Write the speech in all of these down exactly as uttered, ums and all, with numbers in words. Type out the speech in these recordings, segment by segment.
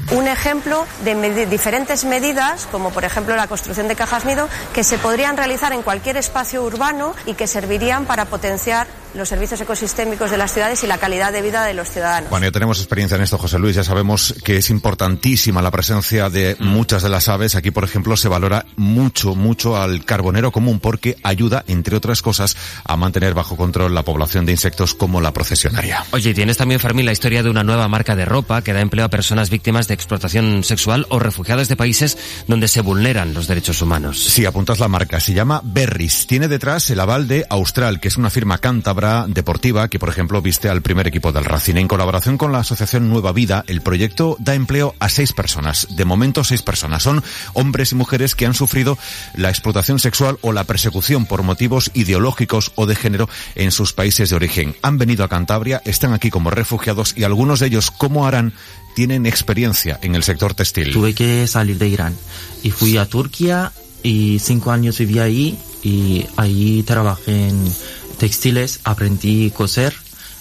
un ejemplo de med- diferentes medidas, como por ejemplo la construcción de cajas nido, que se podrían realizar en cualquier espacio urbano y que servirían para potenciar los servicios ecosistémicos de las ciudades y la calidad de vida de los ciudadanos. Bueno, ya tenemos experiencia en esto, José Luis, ya sabemos que es importantísima la presencia de muchas de las aves. Aquí, por ejemplo, se valora mucho, mucho al carbonero común porque ayuda, entre otras cosas, a mantener bajo control la población de insectos como la procesionaria. Oye, tienes también, Fermín, la historia de una nueva marca de ropa que da empleo a personas víctimas de explotación sexual o refugiadas de países donde se vulneran los derechos humanos. Sí, apuntas la marca, se llama Berris. Tiene detrás el aval de Austral, que es una firma cántabra deportiva que, por ejemplo, viste al primer equipo del Racing. En colaboración con la asociación Nueva Vida, el proyecto da empleo a seis personas. De momento, seis personas. Son hombres y mujeres que han sufrido la explotación sexual o la persecución por motivos ideológicos o de género en sus países de origen. Han venido a Cantabria, están aquí como refugiados y algunos de ellos, como harán, tienen experiencia en el sector textil. Tuve que salir de Irán y fui a Turquía y cinco años viví ahí y ahí trabajé en textiles, aprendí a coser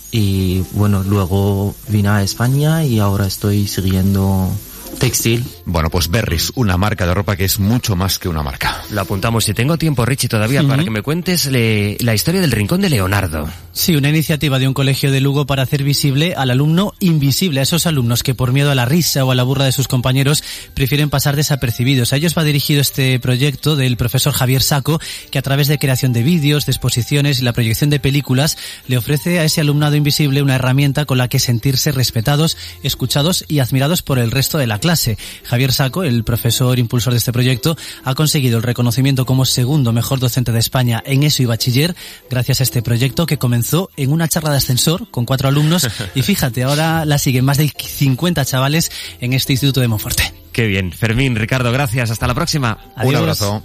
y bueno, luego vine a España y ahora estoy siguiendo textil. Bueno, pues Berris, una marca de ropa que es mucho más que una marca. Lo apuntamos. Si tengo tiempo, Richie, todavía, uh-huh. para que me cuentes le, la historia del Rincón de Leonardo. Sí, una iniciativa de un colegio de Lugo para hacer visible al alumno invisible, a esos alumnos que por miedo a la risa o a la burla de sus compañeros prefieren pasar desapercibidos. A ellos va dirigido este proyecto del profesor Javier Saco, que a través de creación de vídeos, de exposiciones y la proyección de películas le ofrece a ese alumnado invisible una herramienta con la que sentirse respetados, escuchados y admirados por el resto de la clase. Javier Saco, el profesor impulsor de este proyecto, ha conseguido el reconocimiento como segundo mejor docente de España en ESO y bachiller gracias a este proyecto que comenzó en una charla de ascensor con cuatro alumnos y fíjate, ahora la siguen más de cincuenta chavales en este instituto de Monforte. Qué bien. Fermín, Ricardo, gracias. Hasta la próxima. Adiós. Un abrazo.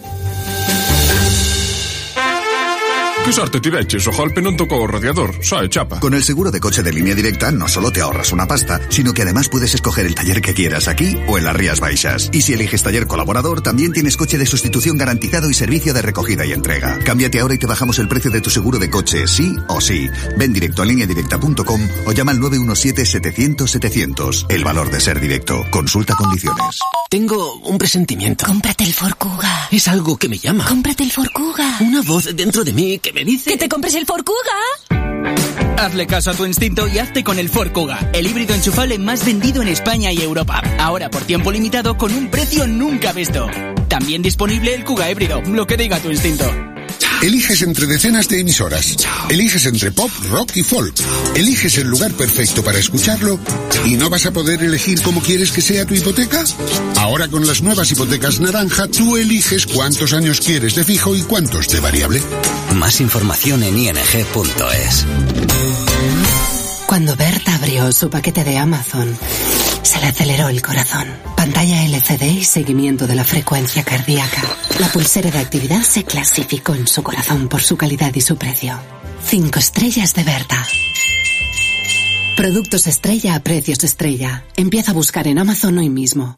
Que sorte tiveches, o golpe non tocou o radiador, só é chapa. Con el seguro de coche de Línea Directa no solo te ahorras una pasta, sino que además puedes escoger el taller que quieras aquí o en las Rías Baixas. Y si eliges taller colaborador, también tienes coche de sustitución garantizado y servicio de recogida y entrega. Cámbiate ahora y te bajamos el precio de tu seguro de coche, sí o sí. Ven directo a línea directa punto com o llama al nueve uno siete, setecientos, setecientos. El valor de ser directo. Consulta condiciones. Tengo un presentimiento. Cómprate el Ford Kuga. Es algo que me llama. Cómprate el Ford Kuga. Una voz dentro de mí que me dice... ¡Que te compres el Ford Kuga! Hazle caso a tu instinto y hazte con el Ford Kuga, el híbrido enchufable más vendido en España y Europa. Ahora por tiempo limitado con un precio nunca visto. También disponible el Kuga híbrido, lo que diga tu instinto. Eliges entre decenas de emisoras. Eliges entre pop, rock y folk. Eliges el lugar perfecto para escucharlo y no vas a poder elegir cómo quieres que sea tu hipoteca. Ahora con las nuevas hipotecas naranja, tú eliges cuántos años quieres de fijo y cuántos de variable. Más información en i n g punto es. Cuando Berta abrió su paquete de Amazon, se le aceleró el corazón. Pantalla L C D y seguimiento de la frecuencia cardíaca. La pulsera de actividad se clasificó en su corazón por su calidad y su precio. Cinco estrellas de Berta. Productos estrella a precios estrella. Empieza a buscar en Amazon hoy mismo.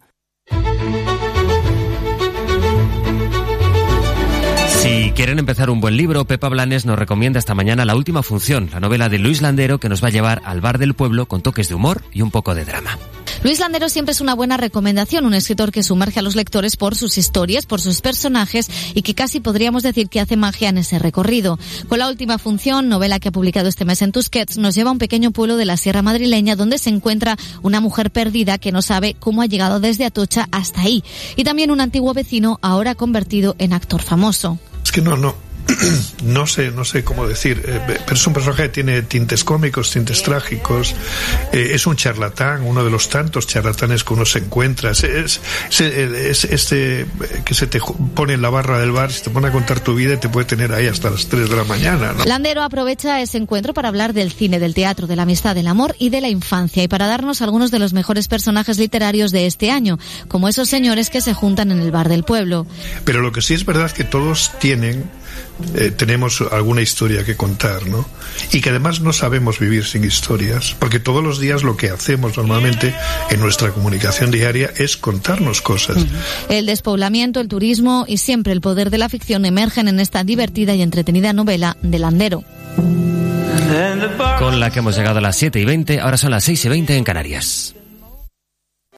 Si quieren empezar un buen libro, Pepa Blanes nos recomienda esta mañana La última función, la novela de Luis Landero que nos va a llevar al bar del pueblo con toques de humor y un poco de drama. Luis Landero siempre es una buena recomendación, un escritor que sumerge a los lectores por sus historias, por sus personajes y que casi podríamos decir que hace magia en ese recorrido. Con La última función, novela que ha publicado este mes en Tusquets, nos lleva a un pequeño pueblo de la Sierra Madrileña donde se encuentra una mujer perdida que no sabe cómo ha llegado desde Atocha hasta ahí. Y también un antiguo vecino ahora convertido en actor famoso. Es que no, no. No sé, no sé cómo decir, eh, pero es un personaje que tiene tintes cómicos, tintes trágicos, eh, es un charlatán, uno de los tantos charlatanes que uno se encuentra, es, es, es, es este que se te pone en la barra del bar, se te pone a contar tu vida y te puede tener ahí hasta las tres de la mañana, ¿no? Landero aprovecha ese encuentro para hablar del cine, del teatro, de la amistad, del amor y de la infancia, y para darnos algunos de los mejores personajes literarios de este año, como esos señores que se juntan en el bar del pueblo. Pero lo que sí es verdad es que todos tienen Eh, tenemos alguna historia que contar, ¿no? Y que además no sabemos vivir sin historias, porque todos los días lo que hacemos normalmente en nuestra comunicación diaria es contarnos cosas. El despoblamiento, el turismo y siempre el poder de la ficción emergen en esta divertida y entretenida novela de Landero. Con la que hemos llegado a las siete y veinte, ahora son las seis y veinte en Canarias.